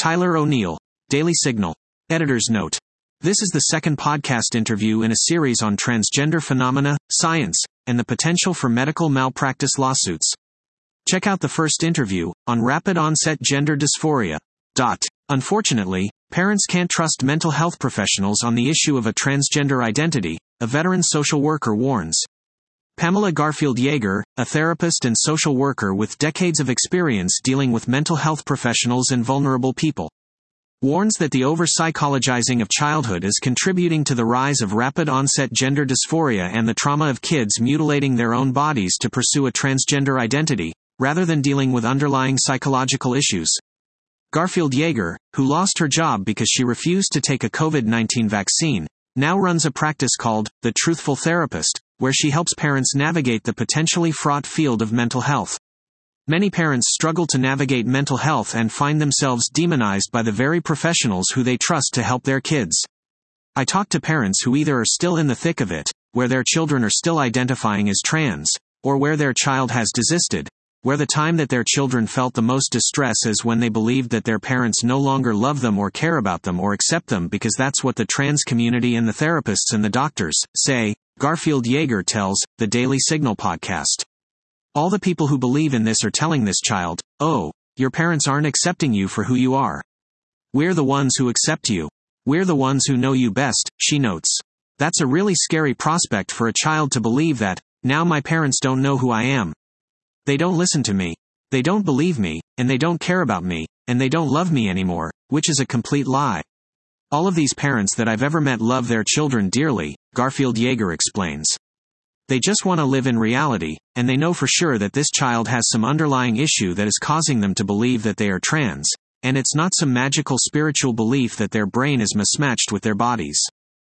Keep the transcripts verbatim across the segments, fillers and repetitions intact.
Tyler O'Neill, Daily Signal. Editor's note. This is the second podcast interview in a series on transgender phenomena, science, and the potential for medical malpractice lawsuits. Check out the first interview, on rapid-onset gender dysphoria. Dot. Unfortunately, parents can't trust mental health professionals on the issue of a transgender identity, a veteran social worker warns. Pamela Garfield Yeager, a therapist and social worker with decades of experience dealing with mental health professionals and vulnerable people, warns that the over-psychologizing of childhood is contributing to the rise of rapid-onset gender dysphoria and the trauma of kids mutilating their own bodies to pursue a transgender identity, rather than dealing with underlying psychological issues. Garfield Yeager, who lost her job because she refused to take a COVID nineteen vaccine, now runs a practice called The Truthful Therapist, where she helps parents navigate the potentially fraught field of mental health. Many parents struggle to navigate mental health and find themselves demonized by the very professionals who they trust to help their kids. I talk to parents who either are still in the thick of it, where their children are still identifying as trans, or where their child has desisted, where the time that their children felt the most distress is when they believed that their parents no longer love them or care about them or accept them because that's what the trans community and the therapists and the doctors say, Garfield Yeager tells the Daily Signal podcast. All the people who believe in this are telling this child, oh, your parents aren't accepting you for who you are. We're the ones who accept you. We're the ones who know you best, she notes. That's a really scary prospect for a child to believe that, now my parents don't know who I am. They don't listen to me. They don't believe me, and they don't care about me, and they don't love me anymore, which is a complete lie. All of these parents that I've ever met love their children dearly, Garfield Yeager explains. They just want to live in reality, and they know for sure that this child has some underlying issue that is causing them to believe that they are trans, and it's not some magical spiritual belief that their brain is mismatched with their bodies.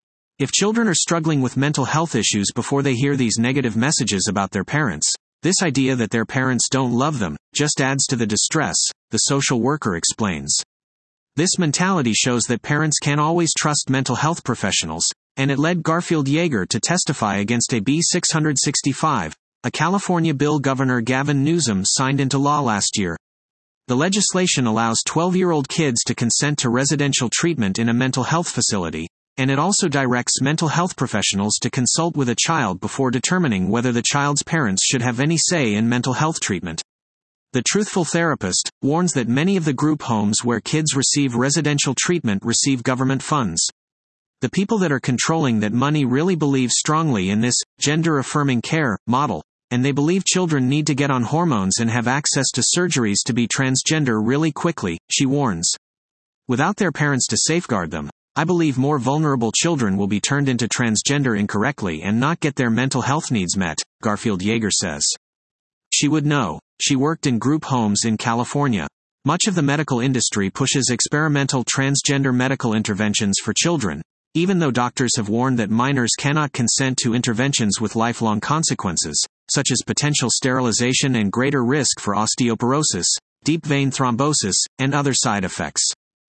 If children are struggling with mental health issues before they hear these negative messages about their parents, this idea that their parents don't love them just adds to the distress, the social worker explains. This mentality shows that parents can't always trust mental health professionals, and it led Garfield Yeager to testify against A B six sixty-five, a California bill Governor Gavin Newsom signed into law last year. The legislation allows twelve-year-old kids to consent to residential treatment in a mental health facility, and it also directs mental health professionals to consult with a child before determining whether the child's parents should have any say in mental health treatment. The Truthful Therapist warns that many of the group homes where kids receive residential treatment receive government funds. The people that are controlling that money really believe strongly in this gender-affirming care model, and they believe children need to get on hormones and have access to surgeries to be transgender really quickly, she warns. Without their parents to safeguard them, I believe more vulnerable children will be turned into transgender incorrectly and not get their mental health needs met, Garfield Yeager says. She would know. She worked in group homes in California. Much of the medical industry pushes experimental transgender medical interventions for children, even though doctors have warned that minors cannot consent to interventions with lifelong consequences, such as potential sterilization and greater risk for osteoporosis, deep vein thrombosis, and other side effects.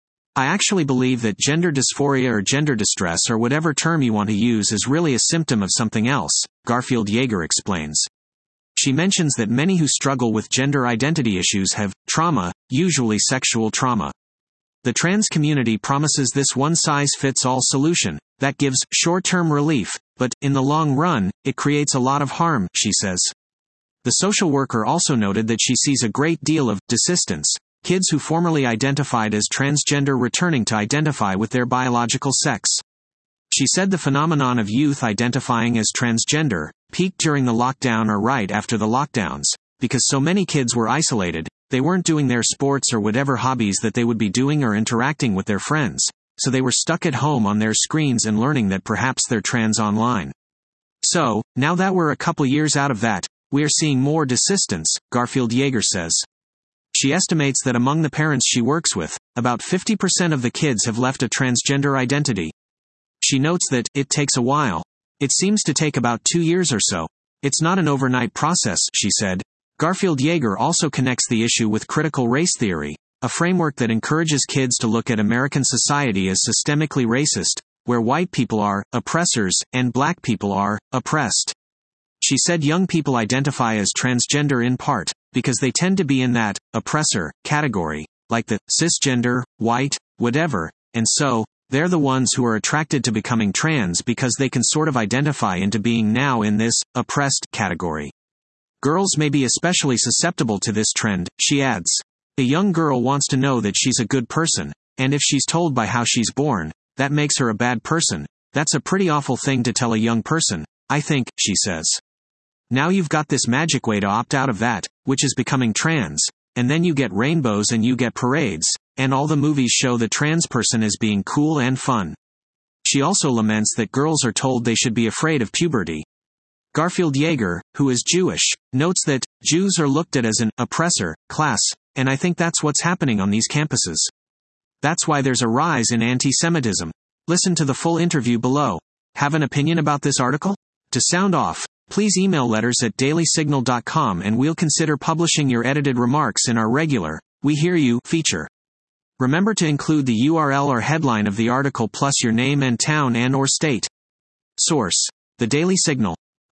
I actually believe that gender dysphoria or gender distress or whatever term you want to use is really a symptom of something else, Garfield Yeager explains. She mentions that many who struggle with gender identity issues have trauma, usually sexual trauma. The trans community promises this one-size-fits-all solution that gives short-term relief, but, in the long run, it creates a lot of harm, she says. The social worker also noted that she sees a great deal of desistance, kids who formerly identified as transgender returning to identify with their biological sex. She said the phenomenon of youth identifying as transgender peaked during the lockdown or right after the lockdowns, because so many kids were isolated, they weren't doing their sports or whatever hobbies that they would be doing or interacting with their friends, so they were stuck at home on their screens and learning that perhaps they're trans online. So, now that we're a couple years out of that, we are seeing more desistance, Garfield Yeager says. She estimates that among the parents she works with, about fifty percent of the kids have left a transgender identity. She notes that it takes a while. It seems to take about two years or so. It's not an overnight process, she said. Garfield Yeager also connects the issue with critical race theory, a framework that encourages kids to look at American society as systemically racist, where white people are oppressors and black people are oppressed. She said young people identify as transgender in part because they tend to be in that oppressor category, like the cisgender, white, whatever, and so, they're the ones who are attracted to becoming trans because they can sort of identify into being now in this oppressed category. Girls may be especially susceptible to this trend, she adds. A young girl wants to know that she's a good person, and if she's told by how she's born, that makes her a bad person, that's a pretty awful thing to tell a young person, I think, she says. Now you've got this magic way to opt out of that, which is becoming trans, and then you get rainbows and you get parades, and all the movies show the trans person as being cool and fun. She also laments that girls are told they should be afraid of puberty. Garfield Yeager, who is Jewish, notes that Jews are looked at as an oppressor class, and I think that's what's happening on these campuses. That's why there's a rise in anti-Semitism. Listen to the full interview below. Have an opinion about this article? To sound off, please email letters at daily signal dot com and we'll consider publishing your edited remarks in our regular We Hear You feature. Remember to include the U R L or headline of the article plus your name and town and or state. Source: The Daily Signal.